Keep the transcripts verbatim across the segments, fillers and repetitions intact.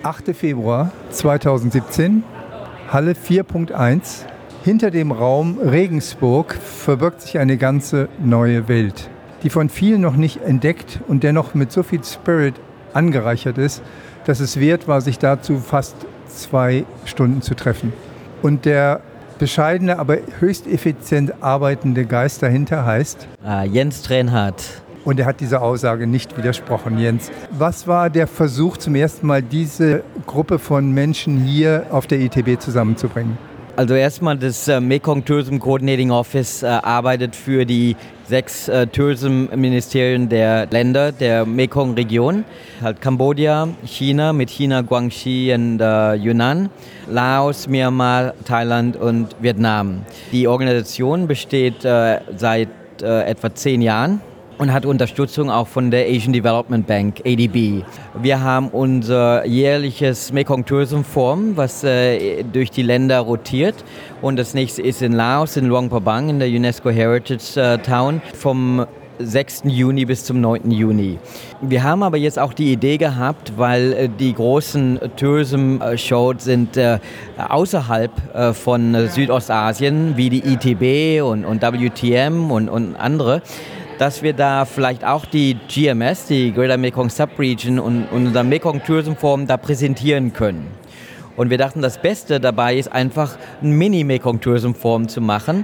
achter Februar zweitausendsiebzehn, Halle vier Punkt eins. Hinter dem Raum Regensburg verbirgt sich eine ganze neue Welt, die von vielen noch nicht entdeckt und dennoch mit so viel Spirit angereichert ist, dass es wert war, sich dazu fast zwei Stunden zu treffen. Und der bescheidene, aber höchst effizient arbeitende Geist dahinter heißt? Uh, Jens Trenhardt. Und er hat dieser Aussage nicht widersprochen, Jens. Was war der Versuch, zum ersten Mal diese Gruppe von Menschen hier auf der I T B zusammenzubringen? Also erstmal das äh, Mekong Tourism Coordinating Office äh, arbeitet für die sechs äh, Tourism-Ministerien der Länder der Mekong-Region. Halt Kambodscha, China mit China, Guangxi und äh, Yunnan, Laos, Myanmar, Thailand und Vietnam. Die Organisation besteht äh, seit äh, etwa zehn Jahren und hat Unterstützung auch von der Asian Development Bank, A D B. Wir haben unser jährliches Mekong Tourism Forum, was äh, durch die Länder rotiert. Und das nächste ist in Laos, in Luang Prabang, in der UNESCO Heritage äh, Town, vom sechsten Juni bis zum neunten Juni. Wir haben aber jetzt auch die Idee gehabt, weil äh, die großen Tourism-Shows sind äh, außerhalb äh, von äh, Südostasien, wie die I T B und, und W T M und, und andere, dass wir da vielleicht auch die G M S, die Greater Mekong Subregion und, und unser Mekong Tourism Forum da präsentieren können. Und wir dachten, das Beste dabei ist einfach ein Mini-Mekong Tourism Forum zu machen.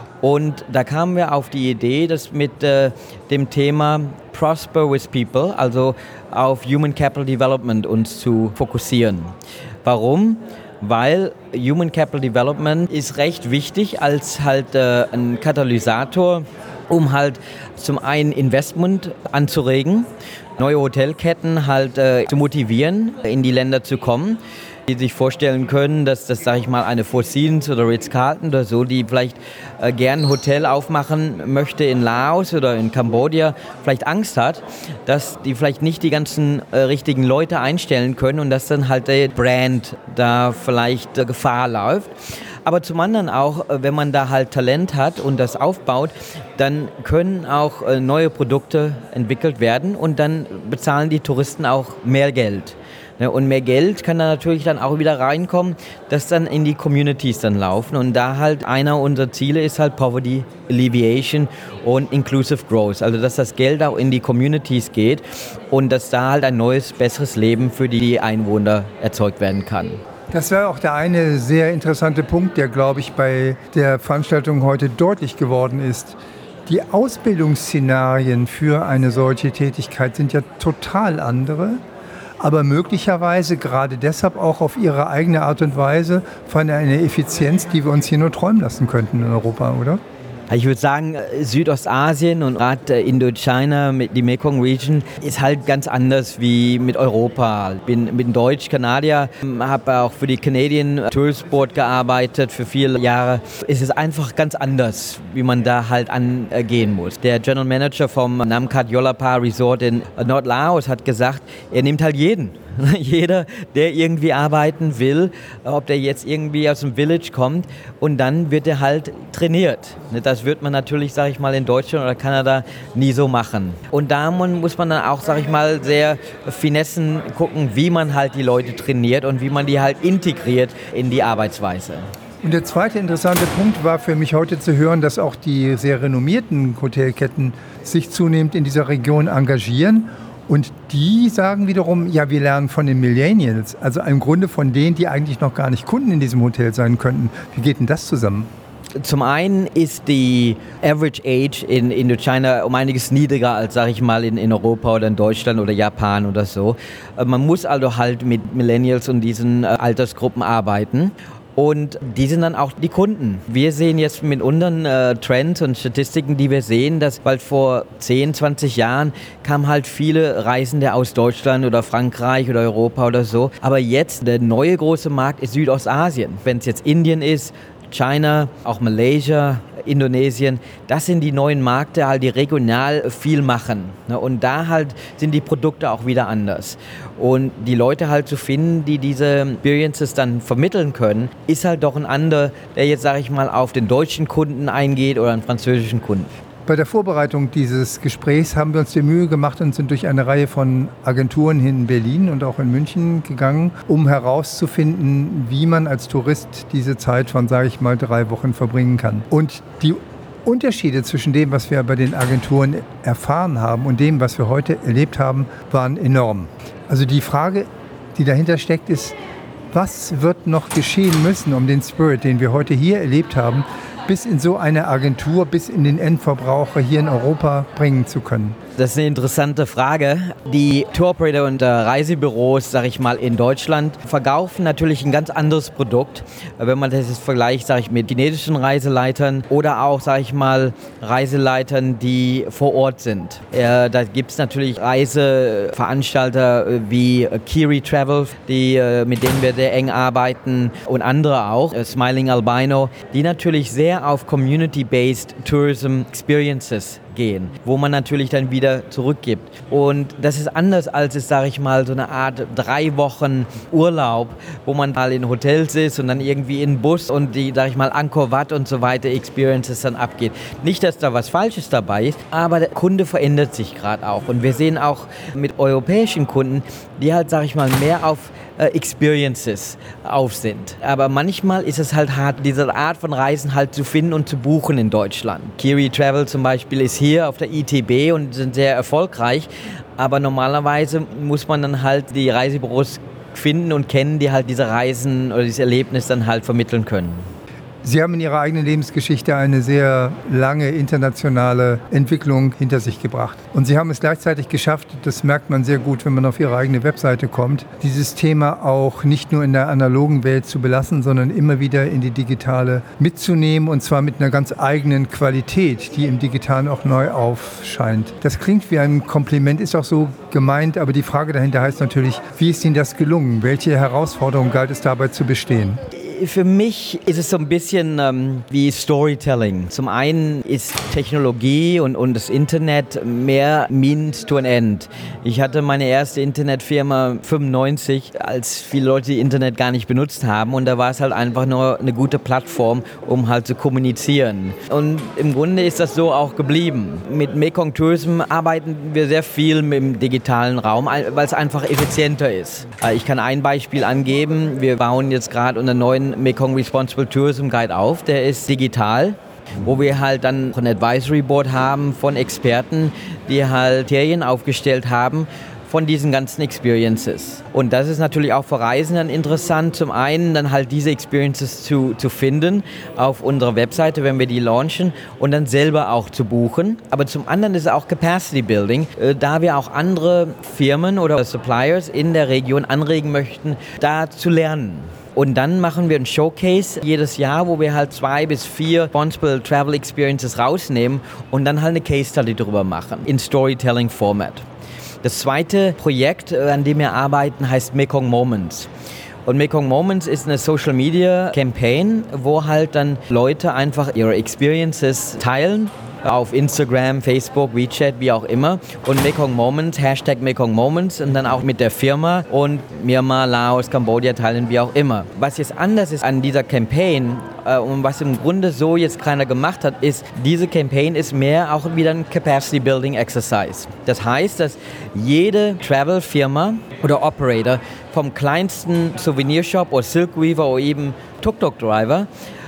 Und da kamen wir auf die Idee, das mit äh, dem Thema Prosper with People, also auf Human Capital Development uns zu fokussieren. Warum? Weil Human Capital Development ist recht wichtig als halt äh, ein Katalysator, um halt zum einen Investment anzuregen, neue Hotelketten halt äh, zu motivieren, in die Länder zu kommen, die sich vorstellen können, dass das, sage ich mal, eine Four Seasons oder Ritz-Carlton oder so, die vielleicht äh, gern ein Hotel aufmachen möchte in Laos oder in Kambodscha, vielleicht Angst hat, dass die vielleicht nicht die ganzen äh, richtigen Leute einstellen können und dass dann halt der Brand da vielleicht äh, Gefahr läuft. Aber zum anderen auch, wenn man da halt Talent hat und das aufbaut, dann können auch neue Produkte entwickelt werden und dann bezahlen die Touristen auch mehr Geld. Und mehr Geld kann dann natürlich dann auch wieder reinkommen, das dann in die Communities dann laufen. Und da halt einer unserer Ziele ist halt Poverty Alleviation und Inclusive Growth. Also dass das Geld auch in die Communities geht und dass da halt ein neues, besseres Leben für die Einwohner erzeugt werden kann. Das war auch der eine sehr interessante Punkt, der, glaube ich, bei der Veranstaltung heute deutlich geworden ist. Die Ausbildungsszenarien für eine solche Tätigkeit sind ja total andere, aber möglicherweise gerade deshalb auch auf ihre eigene Art und Weise von einer Effizienz, die wir uns hier nur träumen lassen könnten in Europa, oder? Ich würde sagen, Südostasien und gerade Indochina, die Mekong Region, ist halt ganz anders wie mit Europa. Ich bin, bin Deutsch-Kanadier, habe auch für die Canadian Tourist Board gearbeitet für viele Jahre. Es ist einfach ganz anders, wie man da halt angehen muss. Der General Manager vom Namkat Yolapa Resort in Nordlaos hat gesagt, er nimmt halt jeden. Jeder, der irgendwie arbeiten will, ob der jetzt irgendwie aus dem Village kommt und dann wird er halt trainiert. Das wird man natürlich, sage ich mal, in Deutschland oder Kanada nie so machen. Und da muss man dann auch, sage ich mal, sehr finessen gucken, wie man halt die Leute trainiert und wie man die halt integriert in die Arbeitsweise. Und der zweite interessante Punkt war für mich heute zu hören, dass auch die sehr renommierten Hotelketten sich zunehmend in dieser Region engagieren. Und die sagen wiederum, ja, wir lernen von den Millennials, also im Grunde von denen, die eigentlich noch gar nicht Kunden in diesem Hotel sein könnten. Wie geht denn das zusammen? Zum einen ist die Average Age in Indochina um einiges niedriger als, sage ich mal, in, in Europa oder in Deutschland oder Japan oder so. Man muss also halt mit Millennials und diesen Altersgruppen arbeiten. Und die sind dann auch die Kunden. Wir sehen jetzt mit unseren äh, Trends und Statistiken, die wir sehen, dass bald vor zehn, zwanzig Jahren kamen halt viele Reisende aus Deutschland oder Frankreich oder Europa oder so. Aber jetzt, der neue große Markt ist Südostasien. Wenn es jetzt Indien ist, China, auch Malaysia, Indonesien, das sind die neuen Märkte, halt, die regional viel machen. Und da halt sind die Produkte auch wieder anders. Und die Leute halt zu finden, die diese Experiences dann vermitteln können, ist halt doch ein anderer, der jetzt, sage ich mal, auf den deutschen Kunden eingeht oder einen französischen Kunden. Bei der Vorbereitung dieses Gesprächs haben wir uns die Mühe gemacht und sind durch eine Reihe von Agenturen in Berlin und auch in München gegangen, um herauszufinden, wie man als Tourist diese Zeit von, sage ich mal, drei Wochen verbringen kann. Und die Unterschiede zwischen dem, was wir bei den Agenturen erfahren haben und dem, was wir heute erlebt haben, waren enorm. Also die Frage, die dahinter steckt, ist, was wird noch geschehen müssen, um den Spirit, den wir heute hier erlebt haben, bis in so eine Agentur, bis in den Endverbraucher hier in Europa bringen zu können? Das ist eine interessante Frage. Die Tour-Operator und äh, Reisebüros, sage ich mal, in Deutschland verkaufen natürlich ein ganz anderes Produkt. Wenn man das jetzt vergleicht, sage ich, mit chinesischen Reiseleitern oder auch, sage ich mal, Reiseleitern, die vor Ort sind. Äh, da gibt es natürlich Reiseveranstalter wie äh, Kiri Travel, die, äh, mit denen wir sehr eng arbeiten, und andere auch, äh, Smiling Albino, die natürlich sehr auf Community-Based Tourism Experiences gehen, wo man natürlich dann wieder zurückgibt. Und das ist anders als es, sage ich mal, so eine Art drei Wochen Urlaub, wo man mal in Hotels ist und dann irgendwie in den Bus und die, sage ich mal, Angkor Wat und so weiter Experiences dann abgeht. Nicht, dass da was Falsches dabei ist, aber der Kunde verändert sich gerade auch. Und wir sehen auch mit europäischen Kunden, die halt, sage ich mal, mehr auf äh, Experiences auf sind. Aber manchmal ist es halt hart, diese Art von Reisen halt zu finden und zu buchen in Deutschland. Kiri Travel zum Beispiel ist hier auf der I T B und sind sehr erfolgreich, aber normalerweise muss man dann halt die Reisebüros finden und kennen, die halt diese Reisen oder dieses Erlebnis dann halt vermitteln können. Sie haben in Ihrer eigenen Lebensgeschichte eine sehr lange internationale Entwicklung hinter sich gebracht. Und Sie haben es gleichzeitig geschafft, das merkt man sehr gut, wenn man auf Ihre eigene Webseite kommt, dieses Thema auch nicht nur in der analogen Welt zu belassen, sondern immer wieder in die digitale mitzunehmen, und zwar mit einer ganz eigenen Qualität, die im Digitalen auch neu aufscheint. Das klingt wie ein Kompliment, ist auch so gemeint, aber die Frage dahinter heißt natürlich, wie ist Ihnen das gelungen? Welche Herausforderungen galt es dabei zu bestehen? Für mich ist es so ein bisschen ähm, wie Storytelling. Zum einen ist Technologie und, und das Internet mehr means to an end. Ich hatte meine erste Internetfirma fünfundneunzig, als viele Leute die Internet gar nicht benutzt haben, und da war es halt einfach nur eine gute Plattform, um halt zu kommunizieren. Und im Grunde ist das so auch geblieben. Mit Mekong Tourism arbeiten wir sehr viel im digitalen Raum, weil es einfach effizienter ist. Ich kann ein Beispiel angeben. Wir bauen jetzt gerade unseren neuen Mekong Responsible Tourism Guide auf. Der ist digital, wo wir halt dann ein Advisory Board haben von Experten, die halt Kriterien aufgestellt haben von diesen ganzen Experiences. Und das ist natürlich auch für Reisenden interessant, zum einen dann halt diese Experiences zu, zu finden auf unserer Webseite, wenn wir die launchen, und dann selber auch zu buchen. Aber zum anderen ist es auch Capacity Building, äh, da wir auch andere Firmen oder Suppliers in der Region anregen möchten, da zu lernen. Und dann machen wir ein Showcase jedes Jahr, wo wir halt zwei bis vier Responsible Travel Experiences rausnehmen und dann halt eine Case Study drüber machen, in Storytelling Format. Das zweite Projekt, an dem wir arbeiten, heißt Mekong Moments. Und Mekong Moments ist eine Social Media Campaign, wo halt dann Leute einfach ihre Experiences teilen. Auf Instagram, Facebook, WeChat, wie auch immer. Und Mekong Moments, Hashtag Mekong Moments, und dann auch mit der Firma und Myanmar, Laos, Kambodscha teilen, wie auch immer. Was jetzt anders ist an dieser Campaign äh, und was im Grunde so jetzt keiner gemacht hat, ist, diese Campaign ist mehr auch wieder ein Capacity Building Exercise. Das heißt, dass jede Travel-Firma oder Operator vom kleinsten Souvenirshop oder Silk Weaver oder eben Tuk-Tuk-Driver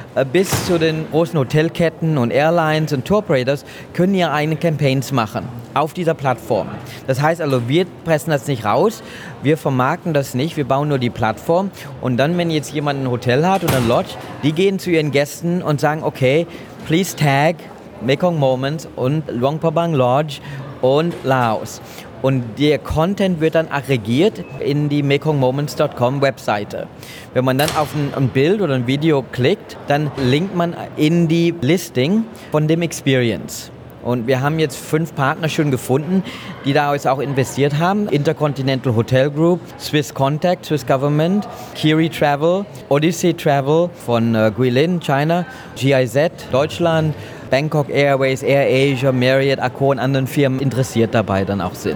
bis zu den großen Hotelketten und Airlines und Tour-Operators können ihre eigenen Campaigns machen auf dieser Plattform. Das heißt also, wir pressen das nicht raus, wir vermarkten das nicht, wir bauen nur die Plattform, und dann, wenn jetzt jemand ein Hotel hat oder ein Lodge, die gehen zu ihren Gästen und sagen, okay, please tag Mekong Moments und Luang Prabang Lodge und Laos. Und der Content wird dann aggregiert in die mekong moments dot com Webseite. Wenn man dann auf ein, ein Bild oder ein Video klickt, dann linkt man in die Listing von dem Experience. Und wir haben jetzt fünf Partner schon gefunden, die da jetzt auch investiert haben. Intercontinental Hotel Group, Swiss Contact, Swiss Government, Kiri Travel, Odyssey Travel von äh, Guilin, China, G I Z, Deutschland, Bangkok Airways, Air Asia, Marriott, Accor und anderen Firmen interessiert dabei dann auch sind.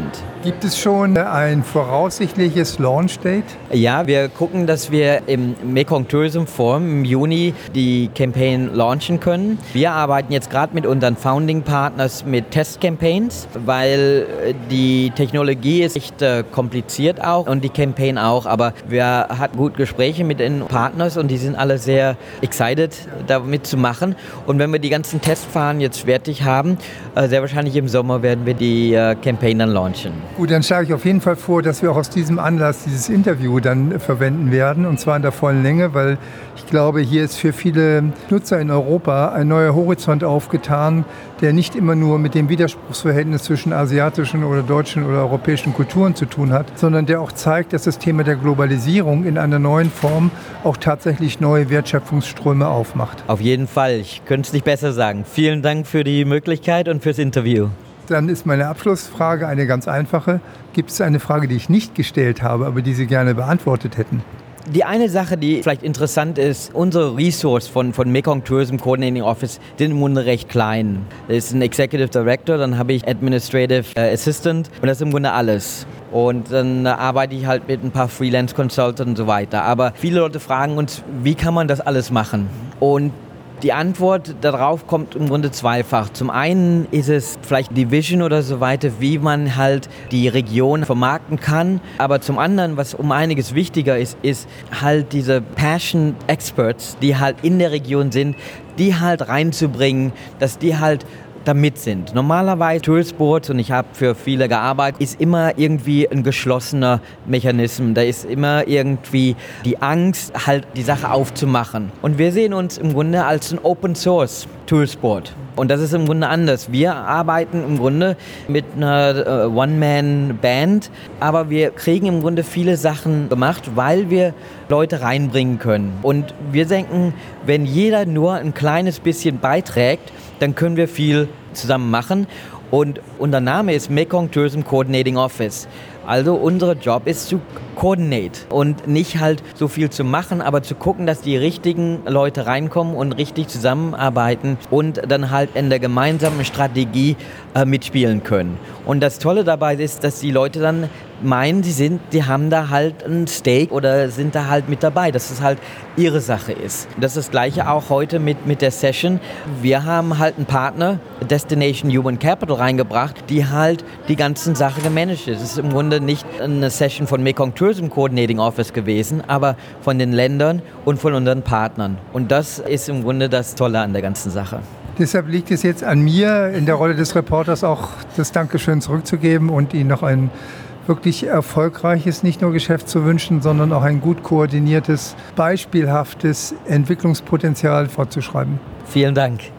Gibt es schon ein voraussichtliches Launch-Date? Ja, wir gucken, dass wir im Mekong Tourism Forum im Juni die Campaign launchen können. Wir arbeiten jetzt gerade mit unseren Founding Partners mit Test-Campaigns, weil die Technologie ist echt äh, kompliziert auch und die Campaign auch, aber wir hatten gute Gespräche mit den Partners und die sind alle sehr excited, damit zu machen. Und wenn wir die ganzen Testfahren jetzt fertig haben, äh, sehr wahrscheinlich im Sommer werden wir die äh, Campaign dann launchen. Gut, dann schlage ich auf jeden Fall vor, dass wir auch aus diesem Anlass dieses Interview dann verwenden werden, und zwar in der vollen Länge, weil ich glaube, hier ist für viele Nutzer in Europa ein neuer Horizont aufgetan, der nicht immer nur mit dem Widerspruchsverhältnis zwischen asiatischen oder deutschen oder europäischen Kulturen zu tun hat, sondern der auch zeigt, dass das Thema der Globalisierung in einer neuen Form auch tatsächlich neue Wertschöpfungsströme aufmacht. Auf jeden Fall, ich könnte es nicht besser sagen. Vielen Dank für die Möglichkeit und fürs Interview. Dann ist meine Abschlussfrage eine ganz einfache. Gibt es eine Frage, die ich nicht gestellt habe, aber die Sie gerne beantwortet hätten? Die eine Sache, die vielleicht interessant ist, unsere Resource von, von Mekong Tourism Coordinating Office sind im Grunde recht klein. Das ist ein Executive Director, dann habe ich Administrative Assistant und das ist im Grunde alles. Und dann arbeite ich halt mit ein paar Freelance Consultants und so weiter. Aber viele Leute fragen uns, wie kann man das alles machen? Und die Antwort darauf kommt im Grunde zweifach. Zum einen ist es vielleicht die Vision oder so weiter, wie man halt die Region vermarkten kann. Aber zum anderen, was um einiges wichtiger ist, ist halt diese Passion Experts, die halt in der Region sind, die halt reinzubringen, dass die halt damit sind. Normalerweise Tourist Boards, und ich habe für viele gearbeitet, ist immer irgendwie ein geschlossener Mechanismus. Da ist immer irgendwie die Angst, halt die Sache aufzumachen. Und wir sehen uns im Grunde als ein Open Source Tourist Board. Und das ist im Grunde anders. Wir arbeiten im Grunde mit einer uh, One-Man-Band, aber wir kriegen im Grunde viele Sachen gemacht, weil wir Leute reinbringen können. Und wir denken, wenn jeder nur ein kleines bisschen beiträgt, dann können wir viel zusammen machen. Und unser Name ist Mekong Tourism Coordinating Office. Also unser Job ist zu coordinate und nicht halt so viel zu machen, aber zu gucken, dass die richtigen Leute reinkommen und richtig zusammenarbeiten und dann halt in der gemeinsamen Strategie äh, mitspielen können. Und das Tolle dabei ist, dass die Leute dann meinen, sie sind, die haben da halt ein Stake oder sind da halt mit dabei, dass es halt ihre Sache ist. Das ist das Gleiche auch heute mit, mit der Session. Wir haben halt einen Partner, Destination Human Capital, reingebracht, die halt die ganzen Sachen gemanagt ist. Es ist im Grunde nicht eine Session von Mekong Tourism Coordinating Office gewesen, aber von den Ländern und von unseren Partnern. Und das ist im Grunde das Tolle an der ganzen Sache. Deshalb liegt es jetzt an mir, in der Rolle des Reporters auch das Dankeschön zurückzugeben und Ihnen noch ein wirklich erfolgreiches, nicht nur Geschäft zu wünschen, sondern auch ein gut koordiniertes, beispielhaftes Entwicklungspotenzial fortzuschreiben. Vielen Dank.